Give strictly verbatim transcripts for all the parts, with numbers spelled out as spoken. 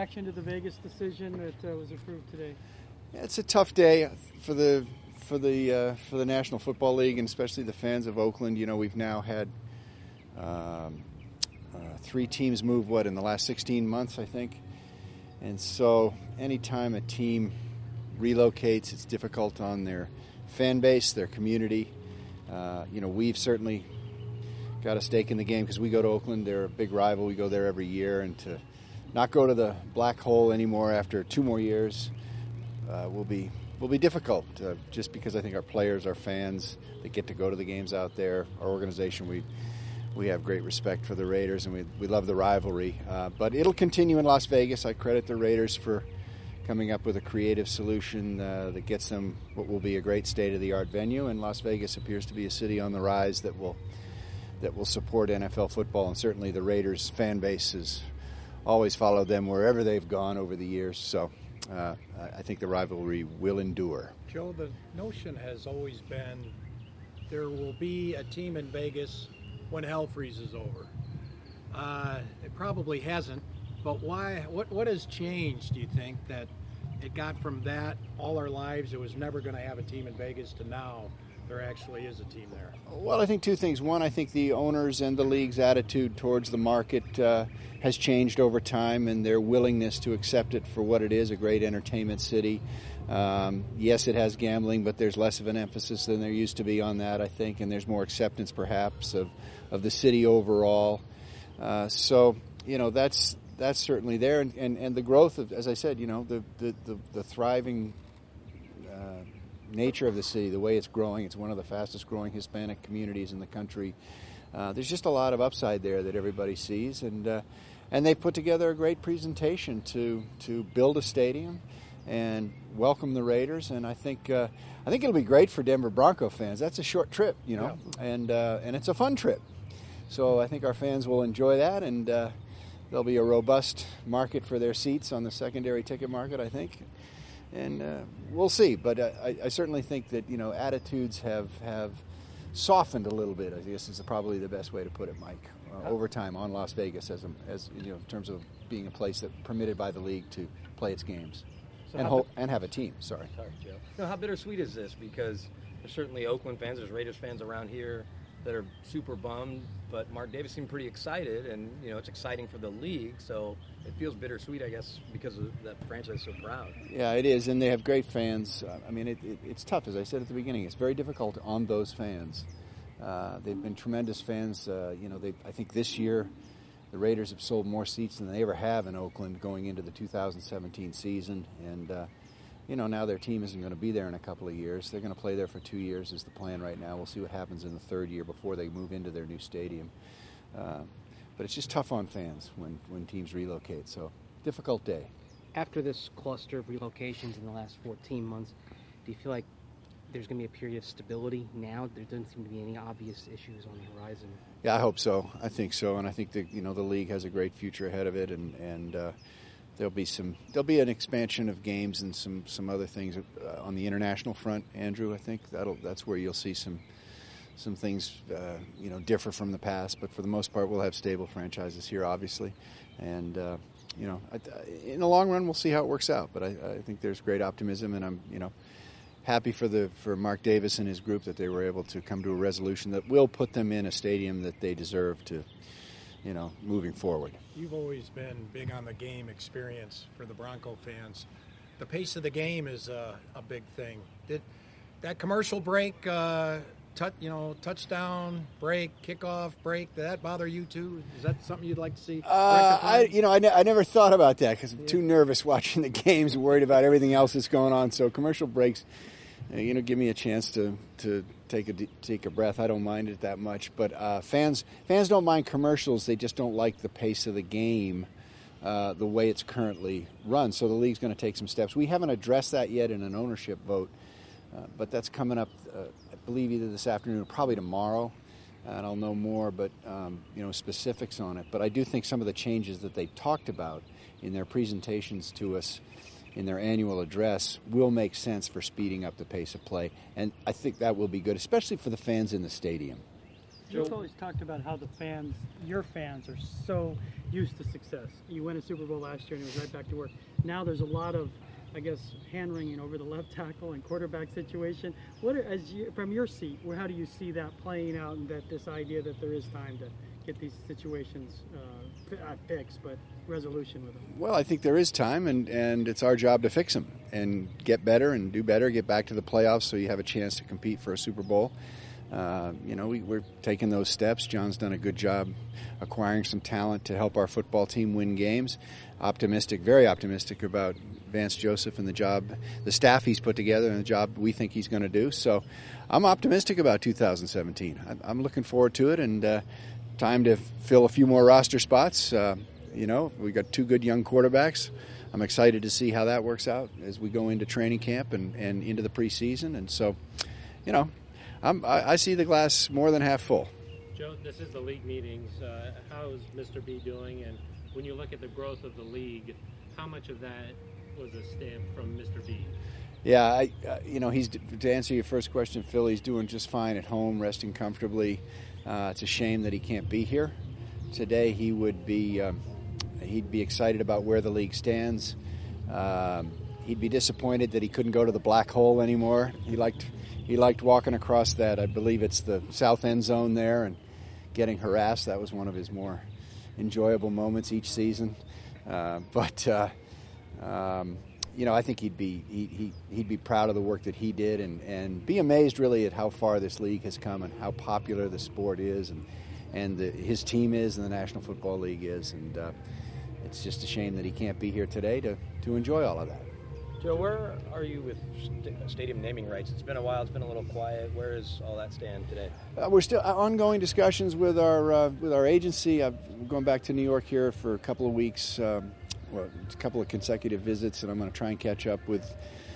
reaction to the Vegas decision that uh, was approved today? Yeah, it's a tough day for the for the uh, for the National Football League and especially the fans of Oakland. You know, we've now had um, uh, three teams move what in the last sixteen months, I think, and so anytime a team relocates, it's difficult on their fan base, their community. Uh, you know, we've certainly got a stake in the game because we go to Oakland. They're a big rival. We go there every year, and to not go to the black hole anymore after two more years uh, will be will be difficult. Uh, just because I think our players, our fans, they get to go to the games out there. Our organization, we we have great respect for the Raiders, and we we love the rivalry. Uh, but it'll continue in Las Vegas. I credit the Raiders for coming up with a creative solution uh, that gets them what will be a great state-of-the-art venue. And Las Vegas appears to be a city on the rise that will that will support N F L football. And certainly the Raiders fan base has always followed them wherever they've gone over the years. So uh, I think the rivalry will endure. Joe, the notion has always been there will be a team in Vegas when hell freezes over. Uh, it probably hasn't. But why? What what has changed, do you think, that it got from that all our lives, it was never going to have a team in Vegas, to now there actually is a team there? Well, I think two things. One, I think the owners and the league's attitude towards the market uh, has changed over time, and their willingness to accept it for what it is, a great entertainment city. Um, yes, it has gambling, but there's less of an emphasis than there used to be on that, I think, and there's more acceptance, perhaps, of, of the city overall. Uh, so, you know, that's... That's certainly there, and, and, and the growth of, as I said, you know, the the, the, the thriving uh, nature of the city, the way it's growing. It's one of the fastest growing Hispanic communities in the country. Uh, there's just a lot of upside there that everybody sees, and uh, and they put together a great presentation to to build a stadium and welcome the Raiders. And I think uh, I think it'll be great for Denver Bronco fans. That's a short trip, you know, yeah. and uh, and it's a fun trip. So I think our fans will enjoy that, and Uh, there'll be a robust market for their seats on the secondary ticket market, I think, and uh, we'll see. But uh, I, I certainly think that, you know, attitudes have have softened a little bit, I guess is probably the best way to put it, Mike, uh, over time on Las Vegas as a, as you know, in terms of being a place that permitted by the league to play its games so and ho- and have a team. Sorry. Sorry, Joe. No, how bittersweet is this? Because there's certainly Oakland fans, there's Raiders fans around here that are super bummed, but Mark Davis seemed pretty excited, and you know it's exciting for the league, so it feels bittersweet, I guess, because of that franchise is so proud. Yeah, it is, and they have great fans. Uh, I mean, it, it, it's tough, as I said at the beginning. It's very difficult on those fans. Uh, they've been tremendous fans. Uh, you know, they I think this year the Raiders have sold more seats than they ever have in Oakland going into the two thousand seventeen season, and uh, you know, now their team isn't going to be there in a couple of years. They're going to play there for two years is the plan right now. We'll see what happens in the third year before they move into their new stadium. Uh, but it's just tough on fans when, when teams relocate, so difficult day. After this cluster of relocations in the last fourteen months, do you feel like there's going to be a period of stability now? There doesn't seem to be any obvious issues on the horizon. Yeah, I hope so. I think so, and I think that, you know, the league has a great future ahead of it, and, and uh, There'll be some. There'll be an expansion of games and some, some other things uh, on the international front, Andrew. I think that'll that's where you'll see some some things uh, you know differ from the past. But for the most part, we'll have stable franchises here, obviously, and uh, you know, I, in the long run, we'll see how it works out. But I, I think there's great optimism, and I'm you know happy for the for Mark Davis and his group that they were able to come to a resolution that will put them in a stadium that they deserve to. You know, moving forward. You've always been big on the game experience for the Bronco fans. The pace of the game is uh, a big thing. Did that commercial break, uh, tut, you know, touchdown, break, kickoff, break, did that bother you too? Is that something you'd like to see? Uh, I, you know, I, ne- I never thought about that because I'm yeah. too nervous watching the games, worried about everything else that's going on. So commercial breaks, uh, you know, give me a chance to to. Take a take a breath. I don't mind it that much, but uh, fans fans don't mind commercials. They just don't like the pace of the game, uh, the way it's currently run. So the league's going to take some steps. We haven't addressed that yet in an ownership vote, uh, but that's coming up. Uh, I believe either this afternoon or probably tomorrow, and I'll know more. But um, you know specifics on it. But I do think some of the changes that they talked about in their presentations to us in their annual address will make sense for speeding up the pace of play. And I think that will be good, especially for the fans in the stadium. You've always talked about how the fans, your fans, are so used to success. You won a Super Bowl last year and it was right back to work. Now there's a lot of, I guess, hand-wringing over the left tackle and quarterback situation. What, are, as you, from your seat, where, how do you see that playing out, and that this idea that there is time to get these situations uh, not fixed, but resolution with them? Well, I think there is time, and, and it's our job to fix them and get better and do better, get back to the playoffs so you have a chance to compete for a Super Bowl. Uh, you know, we, we're taking those steps. John's done a good job acquiring some talent to help our football team win games. Optimistic, very optimistic about Vance Joseph and the job, the staff he's put together and the job we think he's going to do. So I'm optimistic about two thousand seventeen. I'm looking forward to it, and uh, time to fill a few more roster spots. Uh, you know, we got two good young quarterbacks. I'm excited to see how that works out as we go into training camp and, and into the preseason. And so, you know, I'm, I, I see the glass more than half full. Joe, this is the league meetings. Uh, how is Mister B doing? And when you look at the growth of the league, how much of that was a stamp from Mister B? Yeah, I, uh, you know, he's to answer your first question, Phil, he's doing just fine at home, resting comfortably. Uh, it's a shame that he can't be here today. He would be, um, he'd be excited about where the league stands. Um, he'd be disappointed that he couldn't go to the black hole anymore. He liked, he liked walking across that. I believe it's the south end zone there and getting harassed. That was one of his more enjoyable moments each season. Uh, but uh, um, you know, I think he'd be he, he he'd be proud of the work that he did, and, and be amazed really at how far this league has come and how popular the sport is, and and the, his team is, and the National Football League is, and uh, it's just a shame that he can't be here today to to enjoy all of that. Joe, where are you with st- stadium naming rights? It's been a while. It's been a little quiet. Where does all that stand today? Uh, we're still uh, ongoing discussions with our uh, with our agency. I'm going back to New York here for a couple of weeks, um, well, a couple of consecutive visits, and I'm going to try and catch up with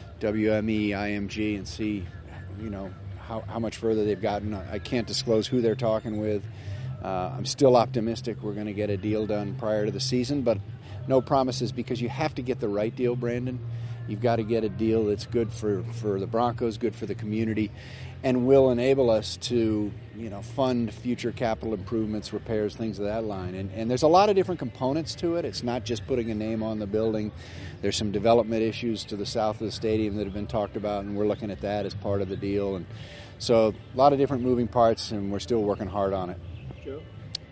W M E, I M G, and see, you know, how, how much further they've gotten. I can't disclose who they're talking with. Uh, I'm still optimistic we're going to get a deal done prior to the season, but no promises, because you have to get the right deal, Brandon. You've got to get a deal that's good for, for the Broncos, good for the community, and will enable us to, you know, fund future capital improvements, repairs, things of that line. And, and there's a lot of different components to it. It's not just putting a name on the building. There's some development issues to the south of the stadium that have been talked about, and we're looking at that as part of the deal. And so a lot of different moving parts, and we're still working hard on it. Joe,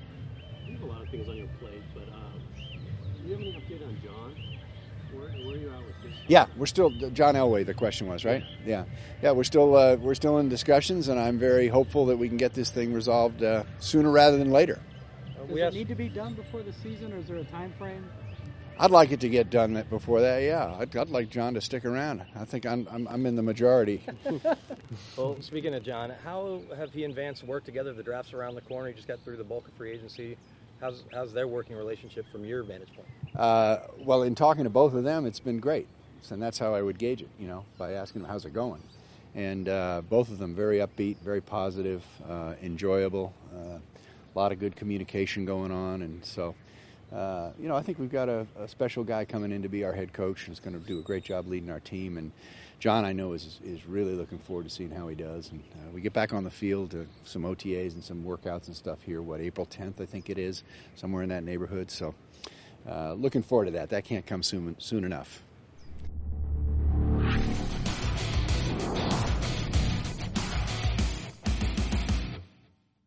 you have a lot of things on your plate, but um, do you have any update on John? Where, where are you at with this? Yeah, we're still John Elway. The question was, right? Yeah, yeah. We're still uh, we're still in discussions, and I'm very hopeful that we can get this thing resolved uh, sooner rather than later. Uh, Does we it have, need to be done before the season, or is there a time frame? I'd like it to get done before that. Yeah, I'd, I'd like John to stick around. I think I'm I'm, I'm in the majority. well, speaking of John, how have he and Vance worked together? The draft's around the corner. You just got through the bulk of free agency. How's how's their working relationship from your vantage point? Uh, well, in talking to both of them, it's been great, and that's how I would gauge it. You know, by asking them how's it going, and uh, both of them very upbeat, very positive, uh, enjoyable. Uh, a lot of good communication going on, and so. Uh, you know, I think we've got a, a special guy coming in to be our head coach, who's going to do a great job leading our team. And John, I know, is is really looking forward to seeing how he does. And uh, we get back on the field to some O T As and some workouts and stuff here. What, April tenth, I think it is, somewhere in that neighborhood. So, uh, looking forward to that. That can't come soon soon enough.